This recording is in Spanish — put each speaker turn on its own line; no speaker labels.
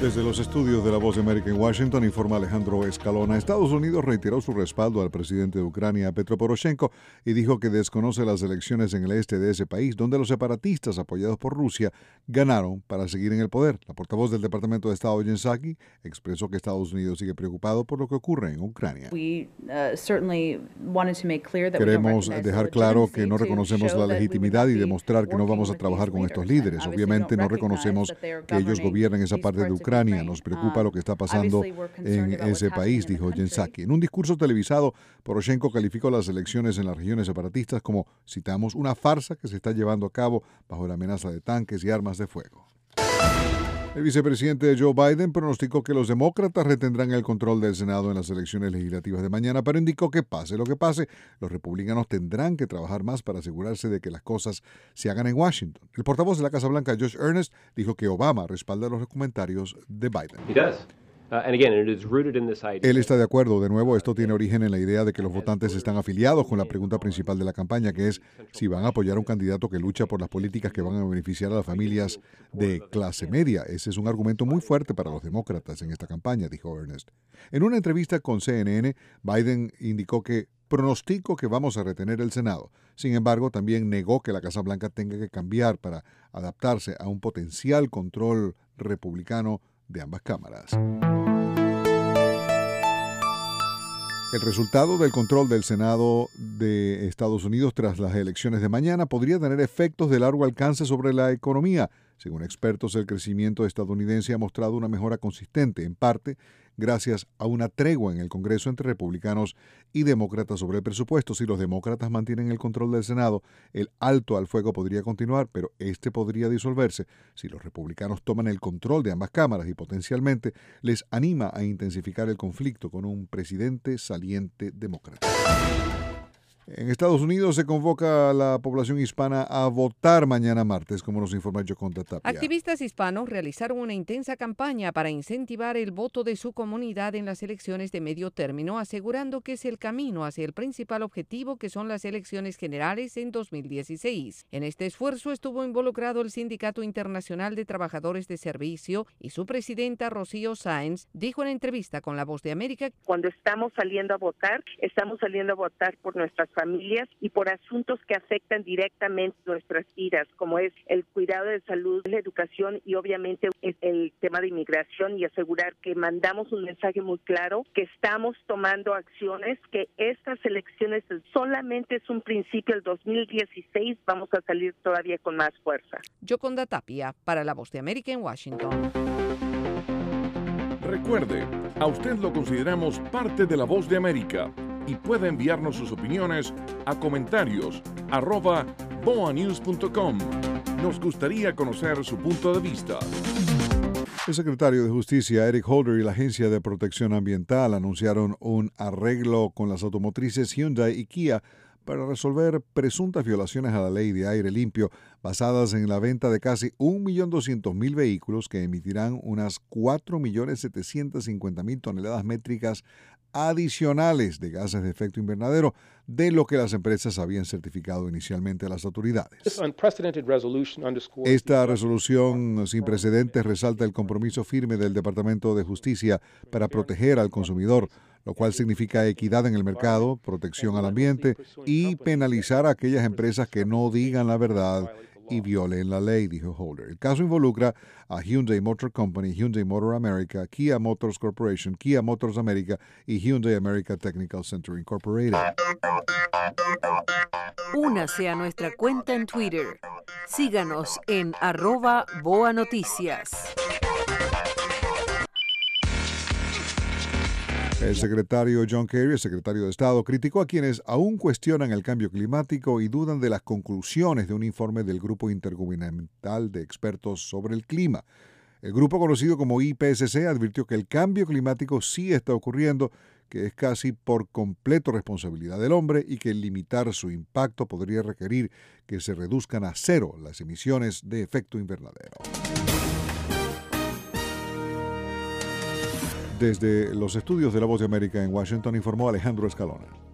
Desde los estudios de La Voz de América en Washington, informa Alejandro Escalona. Estados Unidos reiteró su respaldo al presidente de Ucrania, Petro Poroshenko, y dijo que desconoce las elecciones en el este de ese país, donde los separatistas apoyados por Rusia ganaron para seguir en el poder. La portavoz del Departamento de Estado, Jen Psaki, expresó que Estados Unidos sigue preocupado por lo que ocurre en Ucrania. Queremos dejar claro que no reconocemos la legitimidad y demostrar que no vamos a trabajar con estos líderes. Obviamente no reconocemos que ellos gobiernen esa parte de Ucrania. Nos preocupa lo que está pasando en ese país, dijo Jen Psaki. En un discurso televisado, Poroshenko calificó las elecciones en las regiones separatistas como, citamos, una farsa que se está llevando a cabo bajo la amenaza de tanques y armas de fuego. El vicepresidente Joe Biden pronosticó que los demócratas retendrán el control del Senado en las elecciones legislativas de mañana, pero indicó que pase lo que pase, los republicanos tendrán que trabajar más para asegurarse de que las cosas se hagan en Washington. El portavoz de la Casa Blanca, Josh Earnest, dijo que Obama respalda los comentarios de Biden. Él está de acuerdo. De nuevo, esto tiene origen en la idea de que los votantes están afiliados con la pregunta principal de la campaña, que es si van a apoyar a un candidato que lucha por las políticas que van a beneficiar a las familias de clase media. Ese es un argumento muy fuerte para los demócratas en esta campaña, dijo Earnest. En una entrevista con CNN, Biden indicó que pronostico que vamos a retener el Senado. Sin embargo, también negó que la Casa Blanca tenga que cambiar para adaptarse a un potencial control republicano de ambas cámaras. El resultado del control del Senado de Estados Unidos tras las elecciones de mañana podría tener efectos de largo alcance sobre la economía. Según expertos, el crecimiento estadounidense ha mostrado una mejora consistente, en parte gracias a una tregua en el Congreso entre republicanos y demócratas sobre el presupuesto. Si los demócratas mantienen el control del Senado, el alto al fuego podría continuar, pero este podría disolverse si los republicanos toman el control de ambas cámaras y potencialmente les anima a intensificar el conflicto con un presidente saliente demócrata. En Estados Unidos se convoca a la población hispana a votar mañana martes, como nos informa Yoconda Tapia.
Activistas hispanos realizaron una intensa campaña para incentivar el voto de su comunidad en las elecciones de medio término, asegurando que es el camino hacia el principal objetivo, que son las elecciones generales en 2016. En este esfuerzo estuvo involucrado el Sindicato Internacional de Trabajadores de Servicio y su presidenta, Rocío Sáenz, dijo en entrevista con La Voz de América:
cuando estamos saliendo a votar por nuestras familias y por asuntos que afectan directamente nuestras vidas, como es el cuidado de salud, la educación y obviamente el tema de inmigración, y asegurar que mandamos un mensaje muy claro, que estamos tomando acciones, que estas elecciones solamente es un principio. El 2016 vamos a salir todavía con más fuerza.
Yoconda Tapia, para La Voz de América en Washington.
Recuerde, a usted lo consideramos parte de La Voz de América y puede enviarnos sus opiniones a comentarios@boanews.com. Nos gustaría conocer su punto de vista.
El secretario de Justicia, Eric Holder, y la Agencia de Protección Ambiental anunciaron un arreglo con las automotrices Hyundai y Kia para resolver presuntas violaciones a la ley de aire limpio basadas en la venta de casi 1.200.000 vehículos que emitirán unas 4.750.000 toneladas métricas adicionales de gases de efecto invernadero de lo que las empresas habían certificado inicialmente a las autoridades. Esta resolución sin precedentes resalta el compromiso firme del Departamento de Justicia para proteger al consumidor, lo cual significa equidad en el mercado, protección al ambiente y penalizar a aquellas empresas que no digan la verdad y violen la ley, dijo Holder. El caso involucra a Hyundai Motor Company, Hyundai Motor America, Kia Motors Corporation, Kia Motors America y Hyundai America Technical Center Incorporated.
Únase a nuestra cuenta en Twitter. Síganos en @BoaNoticias.
El secretario John Kerry, el secretario de Estado, criticó a quienes aún cuestionan el cambio climático y dudan de las conclusiones de un informe del Grupo Intergubernamental de Expertos sobre el Clima. El grupo, conocido como IPCC, advirtió que el cambio climático sí está ocurriendo, que es casi por completo responsabilidad del hombre y que limitar su impacto podría requerir que se reduzcan a cero las emisiones de efecto invernadero. Desde los estudios de La Voz de América en Washington, informó Alejandro Escalona.